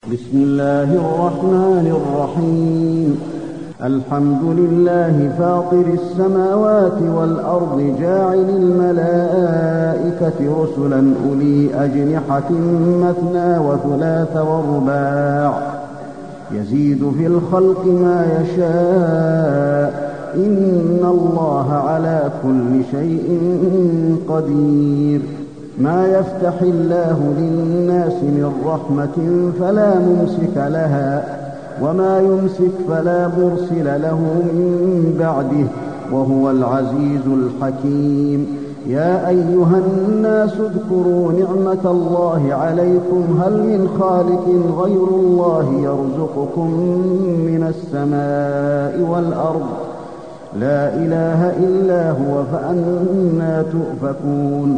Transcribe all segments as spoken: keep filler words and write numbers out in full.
بسم الله الرحمن الرحيم. الحمد لله فاطر السماوات والأرض جاعل الملائكة رسلا أولي أجنحة مثنى وثلاث ورباع يزيد في الخلق ما يشاء إن الله على كل شيء قدير. ما يفتح الله للناس من رحمة فلا ممسك لها وما يمسك فلا مرسل له من بعده وهو العزيز الحكيم. يا أيها الناس اذكروا نعمة الله عليكم هل من خالق غير الله يرزقكم من السماء والأرض لا إله إلا هو فأنى تؤفكون.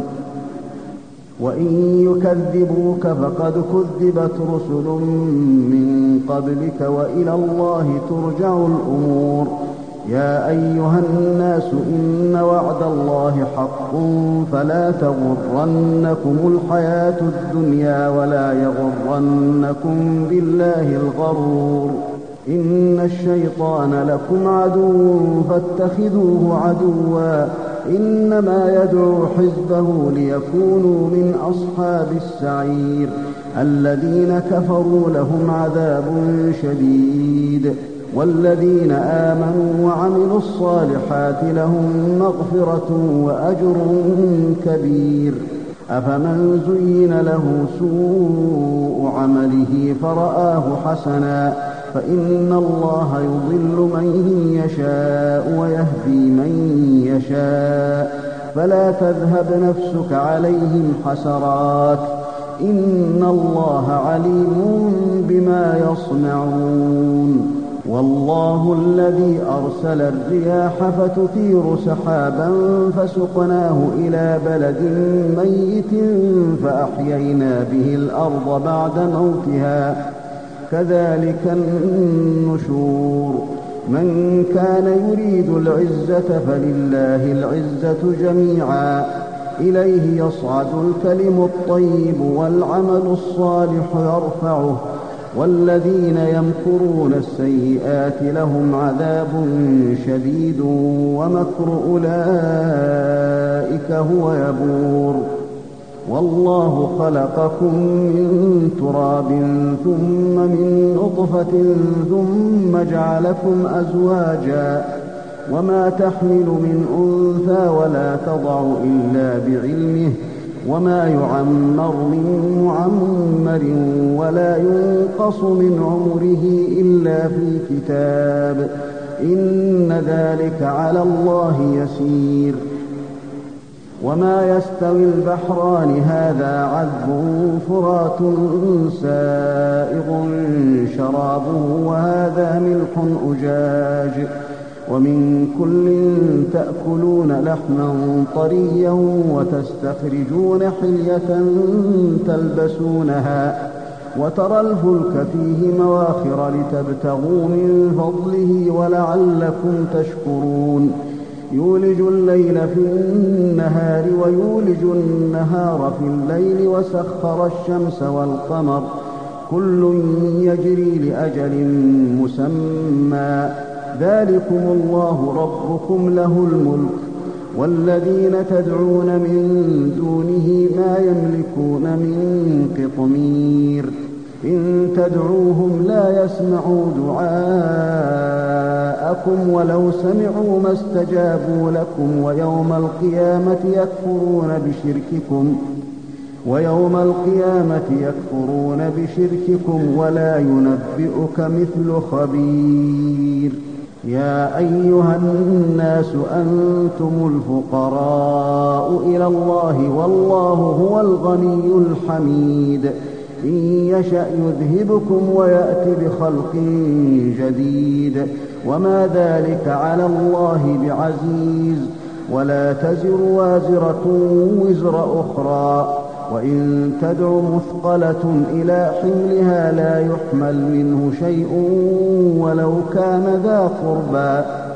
وإن يكذبوك فقد كذبت رسل من قبلك وإلى الله ترجع الأمور. يا أيها الناس إن وعد الله حق فلا تغرنكم الحياة الدنيا ولا يغرنكم بالله الغرور. إن الشيطان لكم عدو فاتخذوه عدوا إنما يدعو حزبه ليكونوا من أصحاب السعير. الذين كفروا لهم عذاب شديد والذين آمنوا وعملوا الصالحات لهم مغفرة وأجر كبير. أفمن زين له سوء عمله فرآه حسنا فإن الله يضل من يشاء ويهدي من يشاء فلا تذهب نفسك عليهم حسرات إن الله عليم بما يصنعون. والله الذي أرسل الرياح فتثير سحابا فسقناه إلى بلد ميت فأحيينا به الأرض بعد موتها كذلك النشور. من كان يريد العزة فلله العزة جميعا إليه يصعد الكلم الطيب والعمل الصالح يرفعه والذين يمكرون السيئات لهم عذاب شديد ومكر أولئك هو يبور. والله خلقكم من تراب ثم من نطفة ثم جعلكم أزواجا وما تحمل من أنثى ولا تضع إلا بعلمه وما يعمر من معمر ولا ينقص من عمره إلا في كتاب إن ذلك على الله يسير. وما يستوي البحران هذا عذب فرات سائغ شرابه وهذا ملح أجاج ومن كل تأكلون لحما طريا وتستخرجون حلية تلبسونها وترى الفلك فيه مواخر لتبتغوا من فضله ولعلكم تشكرون. يولج الليل في النهار ويولج النهار في الليل وسخر الشمس والقمر كل يجري لأجل مسمى ذلكم الله ربكم له الملك والذين تدعون من دونه ما يملكون من قطمير. إن تدعوهم لا يسمعوا دعاءكم ولو سمعوا ما استجابوا لكم ويوم القيامة يكفرون بشرككم ويوم القيامة يكفرون بشرككم ولا ينبئك مثل خبير. يا أيها الناس أنتم الفقراء إلى الله والله هو الغني الحميد. إن يشأ يذهبكم ويأتي بخلق جديد وما ذلك على الله بعزيز. ولا تزر وازرة وزر أخرى وإن تدع مثقلة إلى حملها لا يحمل منه شيء ولو كان ذا قربى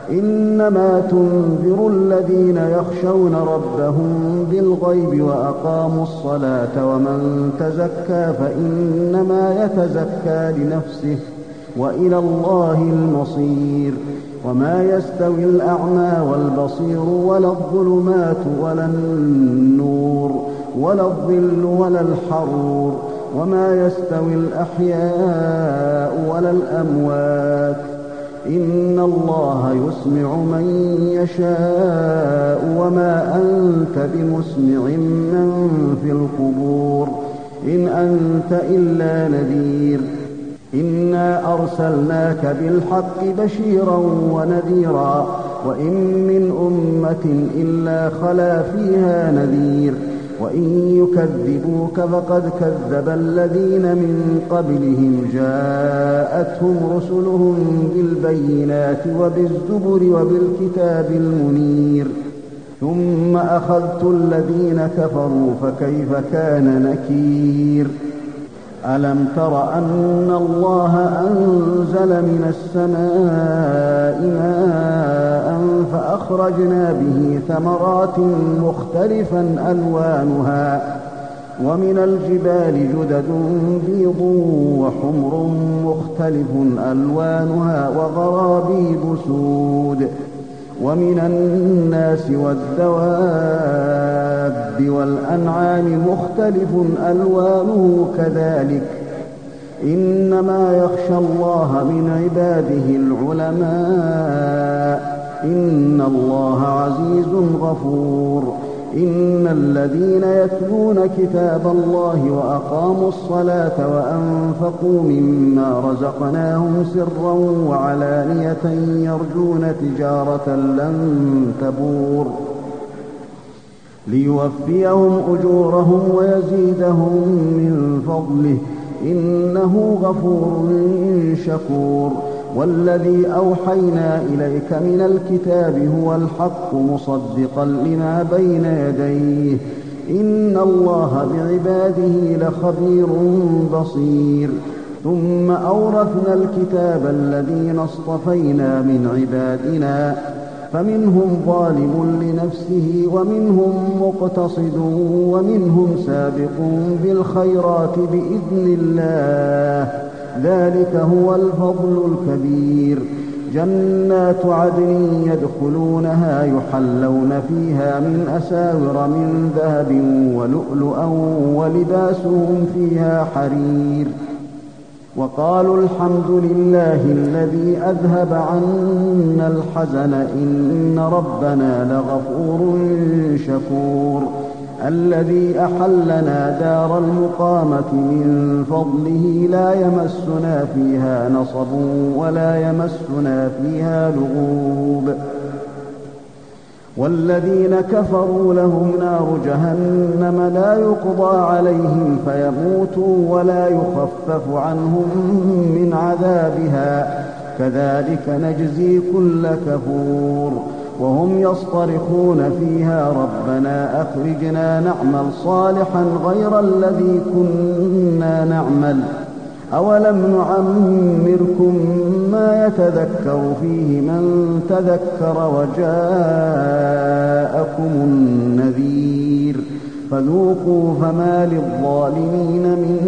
إنما تنذر الذين يخشون ربهم بالغيب وأقاموا الصلاة ومن تزكى فإنما يتزكى لنفسه وإلى الله المصير وما يستوي الأعمى والبصير ولا الظلمات ولا النور ولا الظل ولا الحرور وما يستوي الأحياء ولا الأموات إن الله يسمع من يشاء وما أنت بمسمع من في القبور إن أنت إلا نذير إنا أرسلناك بالحق بشيرا ونذيرا وإن من أمة إلا خلا فيها نذير وإن يكذبوك فقد كذب الذين من قبلهم جاءتهم رسلهم بالبينات وبالزبر وبالكتاب المنير ثم أخذت الذين كفروا فكيف كان نكير ألم تر أن الله أنزل من السماء ماء فأخرجنا به ثمرات مختلفا ألوانها ومن الجبال جدد بيض وحمر مختلف ألوانها وغرابيب سود ومن الناس والدواب والأنعام مختلف ألوانه كذلك إنما يخشى الله من عباده العلماء إن الله عزيز غفور إن الذين يتلون كتاب الله وأقاموا الصلاة وأنفقوا مما رزقناهم سرا وعلانية يرجون تجارة لن تبور ليوفيهم أجورهم ويزيدهم من فضله إنه غفور شكور والذي أوحينا إليك من الكتاب هو الحق مصدقا لما بين يديه إن الله بعباده لخبير بصير ثم أورثنا الكتاب الذين اصطفينا من عبادنا فمنهم ظالم لنفسه ومنهم مقتصد ومنهم سابق بالخيرات بإذن الله ذلك هو الفضل الكبير جنات عدن يدخلونها يحلون فيها من أساور من ذهب ولؤلؤا ولباسهم فيها حرير وقالوا الحمد لله الذي أذهب عنا الحزن إن ربنا لغفور شكور الذي أحلنا دار المقامة من فضله لا يمسنا فيها نصب ولا يمسنا فيها لغوب والذين كفروا لهم نار جهنم لا يقضى عليهم فيموتوا ولا يخفف عنهم من عذابها كذلك نجزي كل كفور وهم يصطرخون فيها ربنا أخرجنا نعمل صالحا غير الذي كنا نعمل أولم نعمركم ما يتذكر فيه من تذكر وجاءكم النذير فذوقوا فما للظالمين من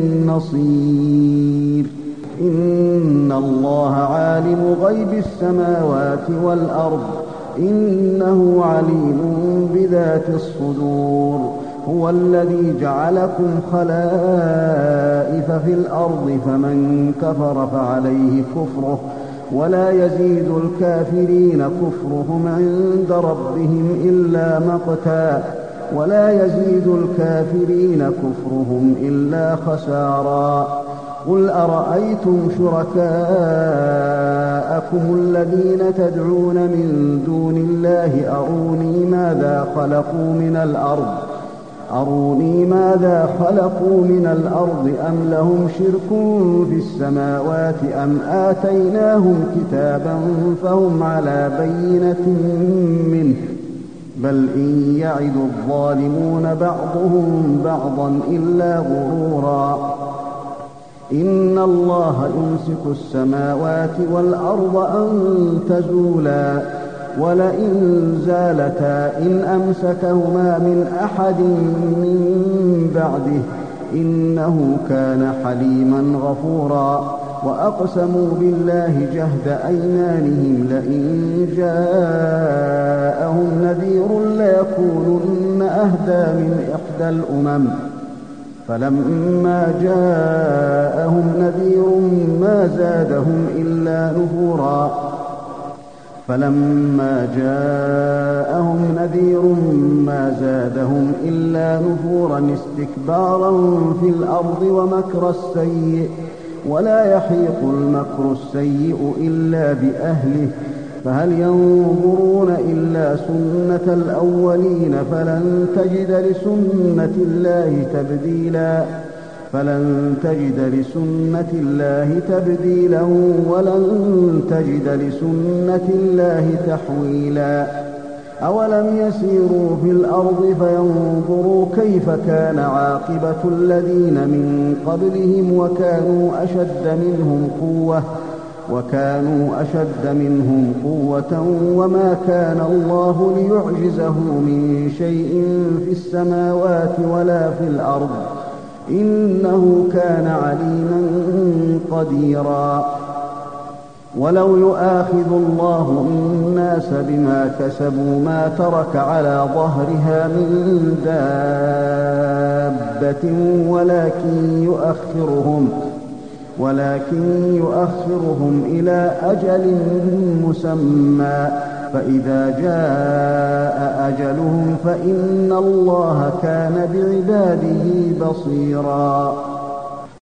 نصير إن الله عالم غيب السماوات والأرض إنه عليم بذات الصدور هو الذي جعلكم خلائف في الأرض فمن كفر فعليه كفره ولا يزيد الكافرين كفرهم عند ربهم إلا مقتا ولا يزيد الكافرين كفرهم إلا خسارا قل أرأيتم شركاءكم الذين تدعون من دون الله أروني ماذا خلقوا من الأرض أروني ماذا خلقوا من الأرض أم لهم شرك في السماوات أم آتيناهم كتابا فهم على بينة منه بل إن يعد الظالمون بعضهم بعضا إلا غرورا إن الله يمسك السماوات والأرض أن تزولا ولئن زالتا إن أمسكهما من أحد من بعده إنه كان حليما غفورا وأقسموا بالله جهد أيمانهم لئن جاءهم نذير ليكونن أهدى من إحدى الأمم فلما جاءهم نذير ما زادهم إلا نفورا فلما جاءهم نذير ما زادهم إلا نفورا استكبارا في الأرض ومكر السيء ولا يحيق المكر السيء إلا بأهله فهل ينظرون إلا سنة الأولين فلن تجد لسنة الله تبديلا فلن تجد لسنة الله تبديلا ولن تجد لسنة الله تحويلا أولم يسيروا في الأرض فينظروا كيف كان عاقبة الذين من قبلهم وكانوا أشد منهم قوة وكانوا أشد منهم قوة وما كان الله ليعجزه من شيء في السماوات ولا في الأرض إنه كان عليما قديرا ولو يؤاخذ الله الناس بما كسبوا ما ترك على ظهرها من دابة ولكن يؤخرهم ولكن يؤخرهم إلى أجل مسمى فإذا جاء أجلهم فإن الله كان بعباده بصيرا